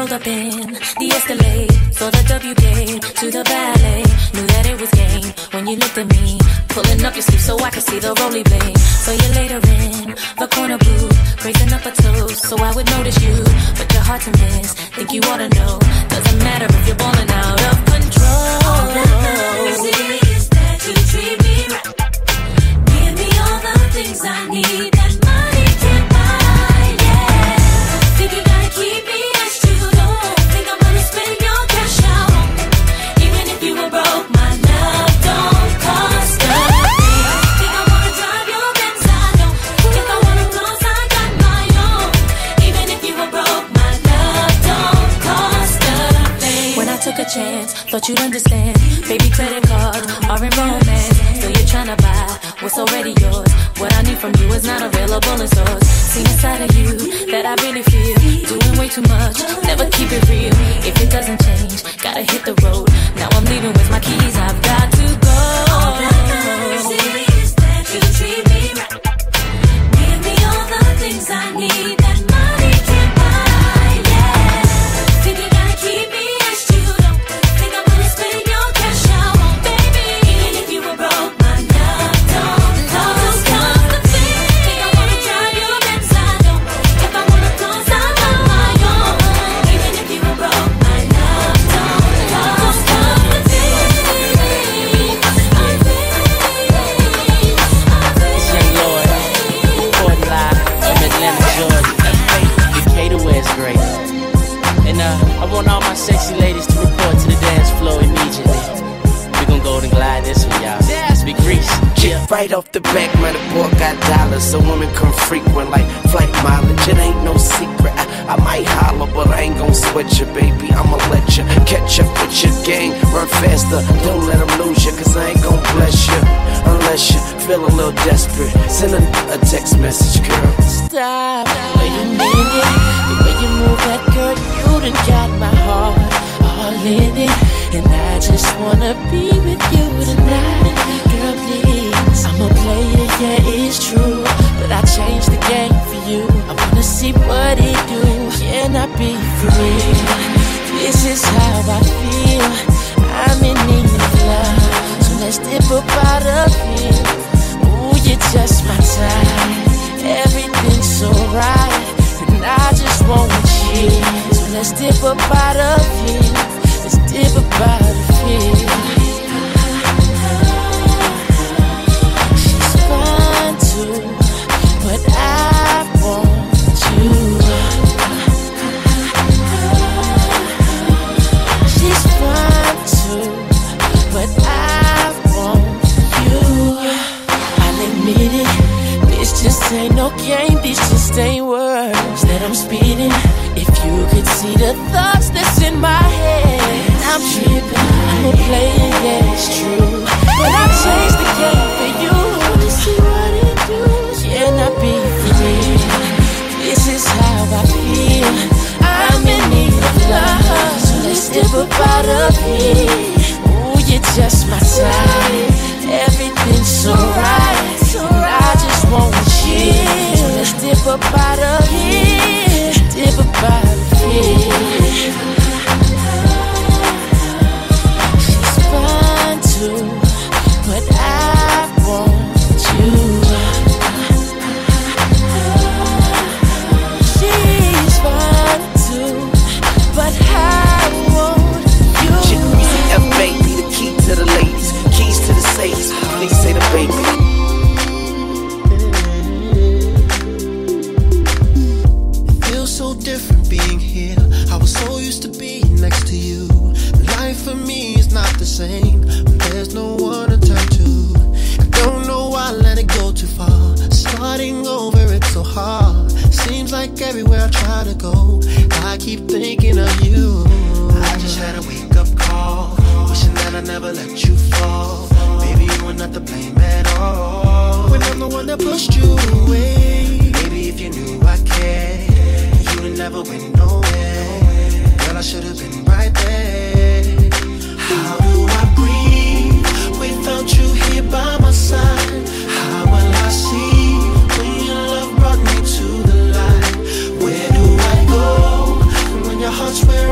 pulled up in the Escalade, saw the W gate to the ballet. Knew that it was game when you looked at me, pulling up your sleeve so I could see the rolling blade. So you later in the corner booth, raising up a toast so I would notice you, but your heart's a miss. Think you ought to know, doesn't matter if you're balling out of control. All that matters is that you treat me right. Give me all the things I need that money can't buy. Yeah, think you gotta keep me as you don't think I'm gonna spend your cash out on me. Even if you were broke, my love don't cost a thing. Think I wanna drive your Benz, I don't. If I wanna close, I got my own. Even if you were broke, my love don't cost a thing. When I took a chance, thought you'd understand. Baby, credit cards are in romance. Still you're tryna buy what's already yours. What I need from you is not available in stores. See inside of you that I really feel. Doing way too much, never keep it real. If it doesn't change, gotta hit the road. Now I'm leaving with my keys, I've got to go. All that matters is that you treat me right. Give me all the things I need that money can't buy. Yeah, think you gotta keep me as you don't think I'm gonna spend your cash out on, baby. Even if you were broke, my love don't cost a thing. Think I wanna drive your Benz, I don't. If I wanna close, I got my own. Even if you were broke, my love don't cost a thing. St. Louis, Port Live, from Atlanta, Georgia. The caterer is great. And I want all my sexy ladies to report to the dance floor immediately. We gon' go and glide this one, y'all. Big Reese. Yeah. Right off the back, man, the boy got dollars, so women come frequent like flight mileage. It ain't no secret. I might holler, but I ain't gon' sweat you, baby. I'ma let you catch up with your gang. Run faster, don't let them lose you, cause I ain't gon' bless you unless you feel a little desperate. Send a text message, girl. Stop. Wait a minute. The way you move that girl, you done got my heart all in it. And I just wanna be with you tonight. Girl, please. I'm a player, yeah, it's true. But I changed the game for you. I wanna see what it do. Can I be free? This is how I feel. I'm in need of love. So let's dip up out of here. Ooh, you're just my type. Everything's so right. And I just want you. So let's dip up out of here. Let's dip up out of here. She's fine too, but I want you. She's fine too, but I want you. I'll admit it, this just ain't no game, this just ain't words that I'm speeding. If you could see the thoughts that's in my head, I'm tripping, I'm a player, yeah, it's true. But I changed the game for you. To see what it do. Can I be free? This is how I feel. I'm in need of love. So let's dip up out of here. Ooh, you're just my type. Everything's so right. And I just want you. So let's dip up out of here. Dip up out of here. She's fine too, but I want you. She's fine too, but I want you. Jacuzzi F.A. be the key to the ladies, keys to the safes. Please say the baby. So different being here. I was so used to being next to you. Life for me is not the same when there's no one to turn to. I don't know why I let it go too far. Starting over, it's so hard. Seems like everywhere I try to go, I keep thinking of you. I just had a wake up call, wishing that I never let you fall. Baby, you were not to blame at all. When I'm the one that pushed you away. Baby, if you knew I cared, you never went nowhere. Girl, I should have been right there. How do I breathe without you here by my side? How will I see when your love brought me to the light? Where do I go when your heart's where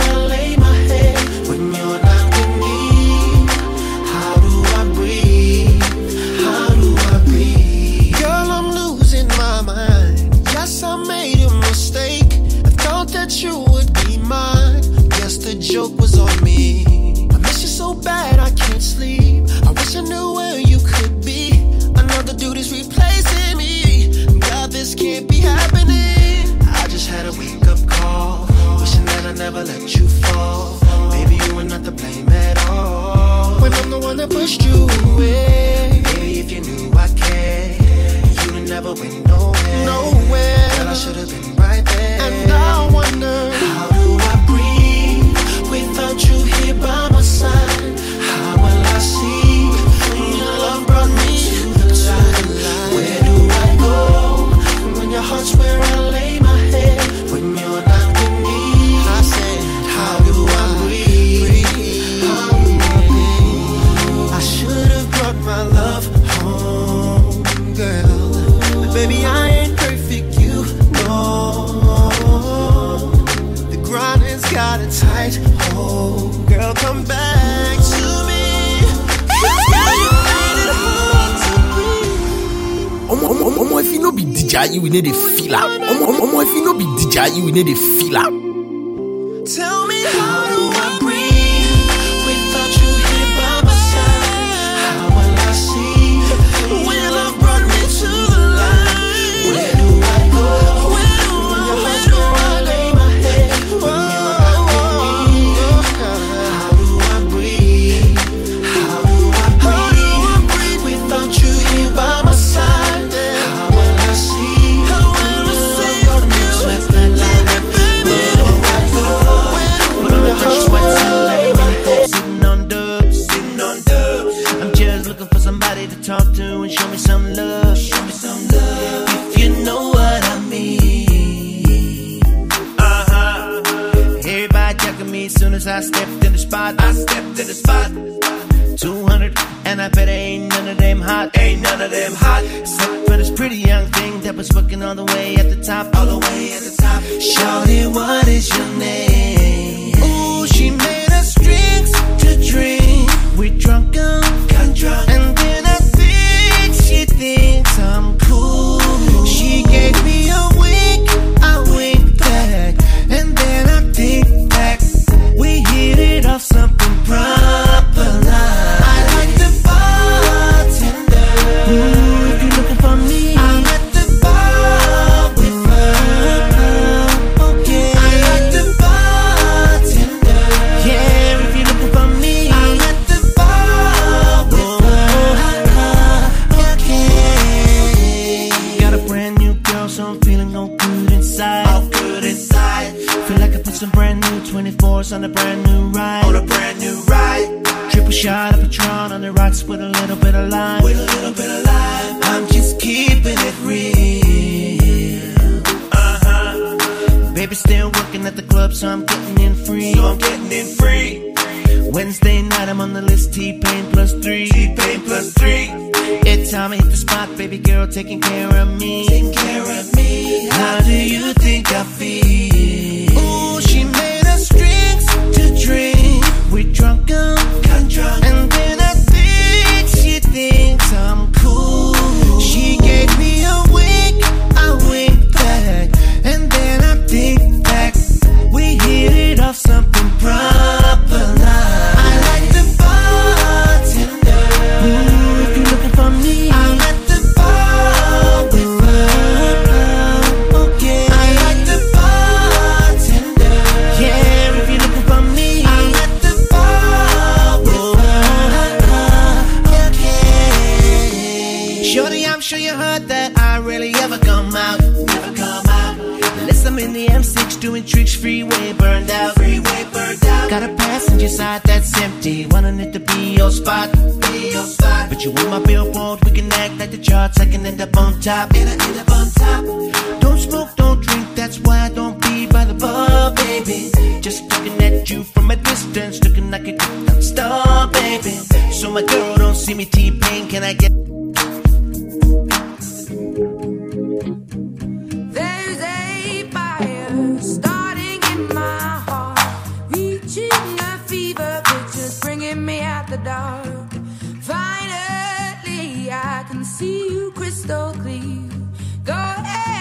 nowhere. Girl, I should have been right there. And I wonder, how do I breathe without you here by my side? How will I see when your love brought me to the light? Where do I go when your heart's where I lay my head? When you're not with me, I said, how do I breathe? I should have brought my love home, girl. But baby, I ain't perfect, you know. The grind has got it tight. Oh, girl, come back to me. Omo, if you no be DJ, you need a feel out. Omo, if you no be DJ, you need a feel out. Tell me, how do I breathe without you here by my side? How will I see when your love brought me to the light? Where do I go? Where do I lay my head when you're not with me? How do I breathe? How do I breathe without you here by my side? How will I see when your love brought me to the light? Where do I go? Sitting on dubs. I'm just looking for somebody to talk to and show me some love. If you know what I mean. Everybody checking me as soon as I stepped in the spot. 200, and I bet ain't none of them hot. Except for this pretty young thing that was working all the way at the top. Shawty, what is your name? Ooh, she made us drinks to drink. We drunk and then I think she thinks I'm cool. She gave me a wink, I winked back, and then I think back. We hit it off something proper like. I like the bartender. Ooh, if you're looking for me, I'm at the bar with her. Okay, I like the bartender. Yeah, if you're looking for me, I'm at the bar with her. Okay, got a brand new girl, so I'm feeling all good inside. Feel like I put some brand new 24s on a brand new ride. Triple shot of Patron on the rocks with a little bit of lime. I'm just keeping it real. Baby still working at the club, so I'm getting in free. Wednesday night I'm on the list, T-Pain plus 3. Every time I hit the spot, baby girl taking care of me. How do you think I feel? Ooh, she made us drinks to drink. We drunk and then I think she thinks I'm cool. She gave me a wink, I winked back, and then I think back. We hit it off something proper like. I like the bartender. Ooh, if you're looking for me, I'm at the bar with her. Okay, I like the bartender. Yeah, if you're looking for me, I'm at the bar with her. Okay, shorty, I'm sure you heard that I rarely ever come out. Unless I'm in the M6 doing tricks, freeway burned out. Got a passenger side that's empty, wanting it to be your spot. But you on my billboard, we can act like the charts, I can end up on top. Don't smoke, don't drink, that's why I don't be by the bar, baby. Just looking at you from a distance, looking like a star, baby. So my girl don't see me T-Pain, can I get... There's a fire starting in my heart, reaching a fever pitch, just bringing me out the dark. Finally, I can see you crystal clear. Go ahead.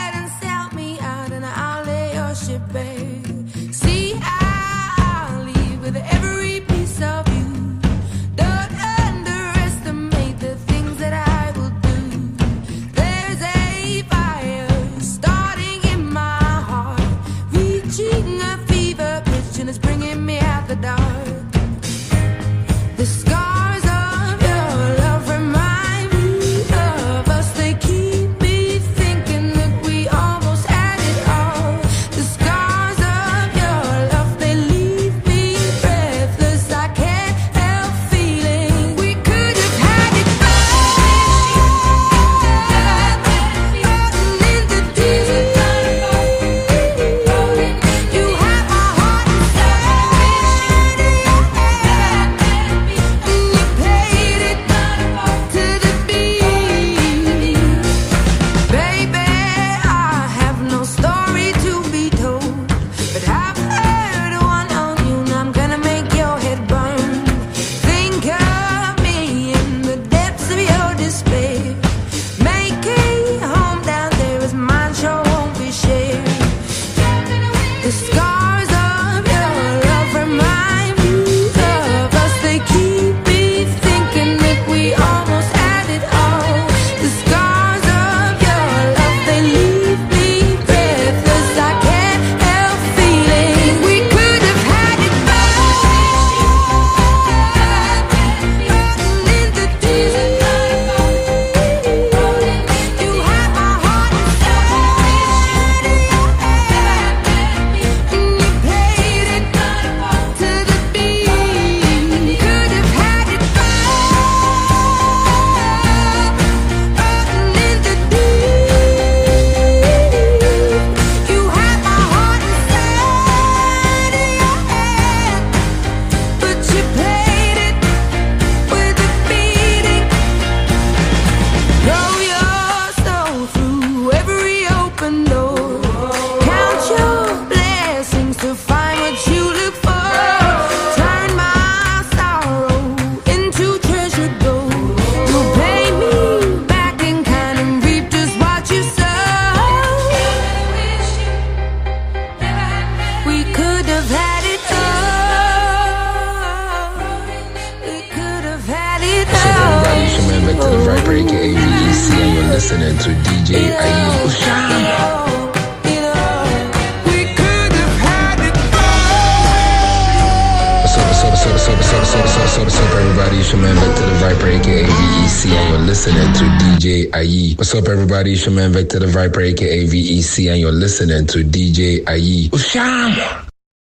the Viper, aka VEC, and you're listening to DJ IE. What's up, everybody? It's your man Vector the Viper, aka VEC, and you're listening to DJ IE. Usham!